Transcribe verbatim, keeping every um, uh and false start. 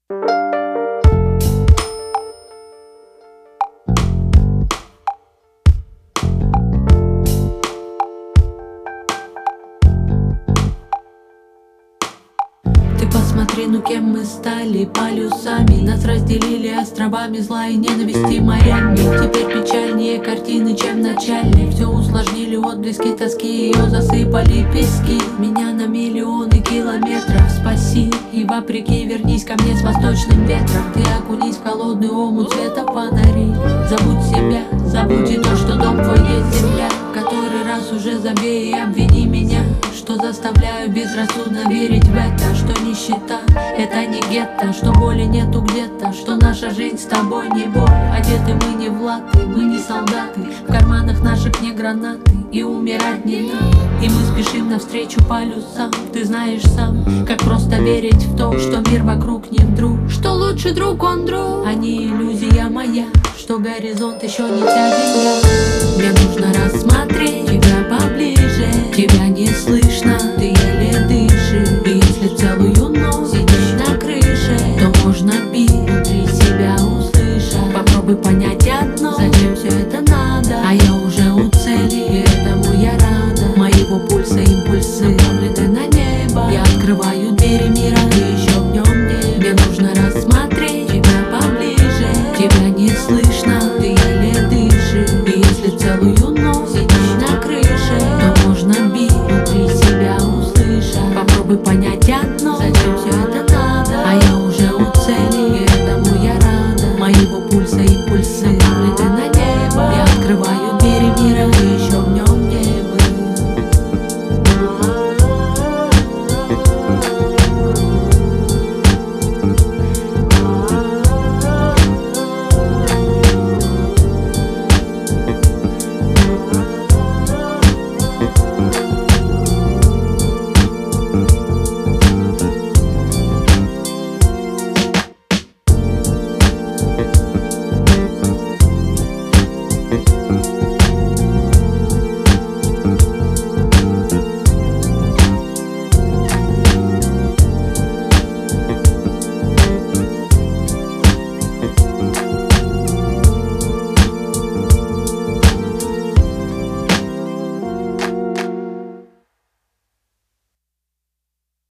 Ты посмотри, ну кем мы стали полюсами. Нас разделили островами зла и ненависти морями. Теперь печальнее картины, чем в начале. Все усложнили отблески тоски, ее засыпали пески. Меня на миллионы километров спаси, и вопреки вернись ко мне с восточным ветром. Ты окунись в холодный омут света фонарей. Забудь себя, забудь и то, что дом твой есть земля. Который раз уже забей и обвини меня, что заставляю безрассудно верить в это. Что нищета — это не гетто, что боли нету где-то, что наша жизнь с тобой не боль. Одеты мы не в латы, мы не солдаты, в карманах наших не гранаты, и умирать не надо. И мы спешим навстречу полюсам. Ты знаешь сам, как просто верить в то, что мир вокруг не вдруг, что лучший друг он друг, а не иллюзия моя, что горизонт еще не вся земля. Мне нужно рассмотреть тебя поближе, тебя не слышно, ты еле дышишь. И если целую ночь сидишь на крыше, то можно пить, внутри себя услышать. Попробуй понять одно, зачем все это надо, а я уже у цели, и этому я рада. Моего пульса импульсы направлены на небо. Я открываю двери мира, ты еще в нем не. Мне нужно рассмотреть тебя поближе, тебя не слышно, ты еле дышишь. И если целую ночь сидишь на крыше, то можно бить, внутри себя услышать. Попробуй понять одно, зачем все это надо, а я уже у цели.